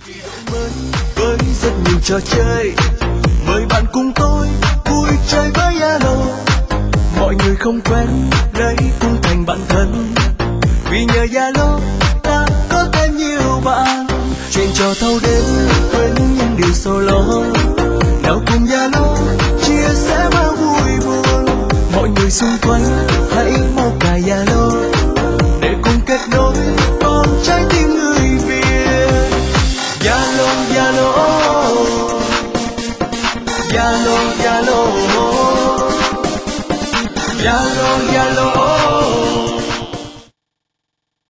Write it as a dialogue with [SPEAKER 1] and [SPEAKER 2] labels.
[SPEAKER 1] mới với rất nhiều trò chơi, mời bạn cùng tôi vui chơi với Zalo. Mọi người không quen đây cũng thành bạn thân, vì nhờ Zalo ta có thêm nhiều bạn. Chuyện trò thâu đêm quên những điều sầu lo, nào cùng Zalo chia sẻ bao vui buồn. Mọi người xung quanh hãy mau cài Zalo để cùng kết nối con trái tim người Việt. Zalo Zalo Zalo Zalo Zalo Zalo